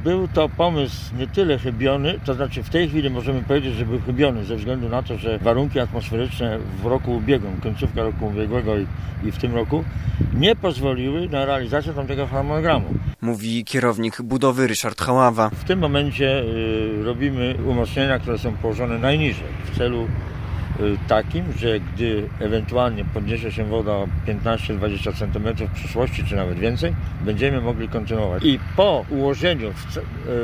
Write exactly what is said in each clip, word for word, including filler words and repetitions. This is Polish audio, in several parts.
Był to pomysł nie tyle chybiony, to znaczy w tej chwili możemy powiedzieć, że był chybiony ze względu na to, że warunki atmosferyczne w roku ubiegłym, końcówka roku ubiegłego i, i w tym roku nie pozwoliły na realizację tamtego harmonogramu. Mówi kierownik budowy Ryszard Haława. W tym momencie y, robimy umocnienia, które są położone najniżej w celu takim, że gdy ewentualnie podniesie się woda o piętnaście do dwudziestu centymetrów w przyszłości, czy nawet więcej, będziemy mogli kontynuować. I po ułożeniu w,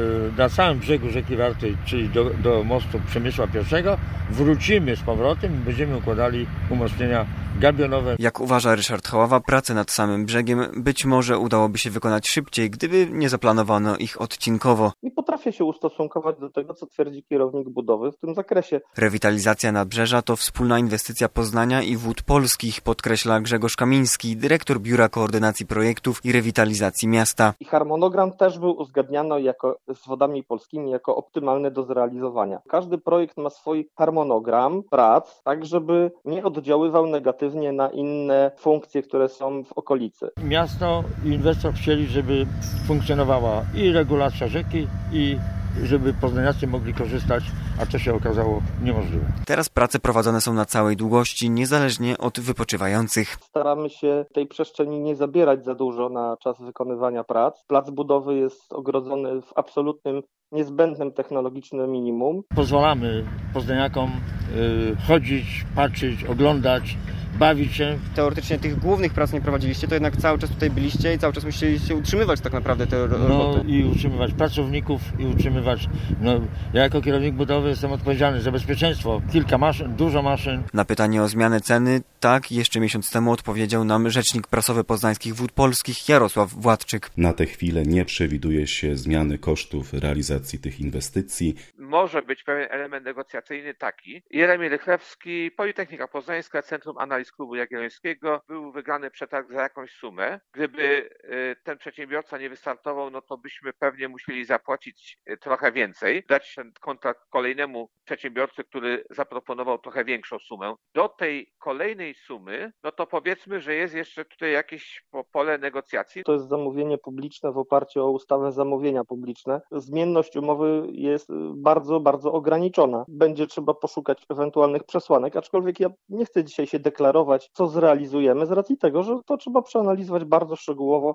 na całym brzegu rzeki Warty, czyli do, do mostu Przemysła Pierwszego, wrócimy z powrotem i będziemy układali umocnienia gabionowe. Jak uważa Ryszard Haława, prace nad samym brzegiem być może udałoby się wykonać szybciej, gdyby nie zaplanowano ich odcinkowo. I potrafię się ustosunkować do tego, co twierdzi kierownik budowy w tym zakresie. Rewitalizacja nadbrzeża to wspólna inwestycja Poznania i Wód Polskich, podkreśla Grzegorz Kamiński, dyrektor Biura Koordynacji Projektów i Rewitalizacji Miasta. I harmonogram też był uzgadniany jako, z Wodami Polskimi jako optymalny do zrealizowania. Każdy projekt ma swój harmonogram prac, tak żeby nie oddziaływał negatywnie na inne funkcje, które są w okolicy. Miasto i inwestor chcieli, żeby funkcjonowała i regulacja rzeki, i żeby poznaniacy mogli korzystać, a to się okazało niemożliwe. Teraz prace prowadzone są na całej długości, niezależnie od wypoczywających. Staramy się tej przestrzeni nie zabierać za dużo na czas wykonywania prac. Plac budowy jest ogrodzony w absolutnym, niezbędnym technologicznym minimum. Pozwalamy poznaniakom y, chodzić, patrzeć, oglądać, bawić się. Teoretycznie tych głównych prac nie prowadziliście, to jednak cały czas tutaj byliście i cały czas musieliście utrzymywać tak naprawdę te roboty. No i utrzymywać pracowników i utrzymywać, no ja jako kierownik budowy jestem odpowiedzialny za bezpieczeństwo. Kilka maszyn, dużo maszyn. Na pytanie o zmianę ceny, tak jeszcze miesiąc temu odpowiedział nam rzecznik prasowy Poznańskich Wód Polskich Jarosław Władczyk. Na tę chwilę nie przewiduje się zmiany kosztów realizacji tych inwestycji. Może być pewien element negocjacyjny taki. Jeremi Rychlewski, Politechnika Poznańska, Centrum Analiz Klubu Jagiellońskiego, był wygrany przetarg za jakąś sumę. Gdyby ten przedsiębiorca nie wystartował, no to byśmy pewnie musieli zapłacić trochę więcej, dać ten kontrakt kolejnemu przedsiębiorcy, który zaproponował trochę większą sumę. Do tej kolejnej sumy, no to powiedzmy, że jest jeszcze tutaj jakieś pole negocjacji. To jest zamówienie publiczne w oparciu o ustawę zamówienia publiczne. Zmienność umowy jest bardzo, bardzo ograniczona. Będzie trzeba poszukać ewentualnych przesłanek, aczkolwiek ja nie chcę dzisiaj się deklarować, co zrealizujemy z racji tego, że to trzeba przeanalizować bardzo szczegółowo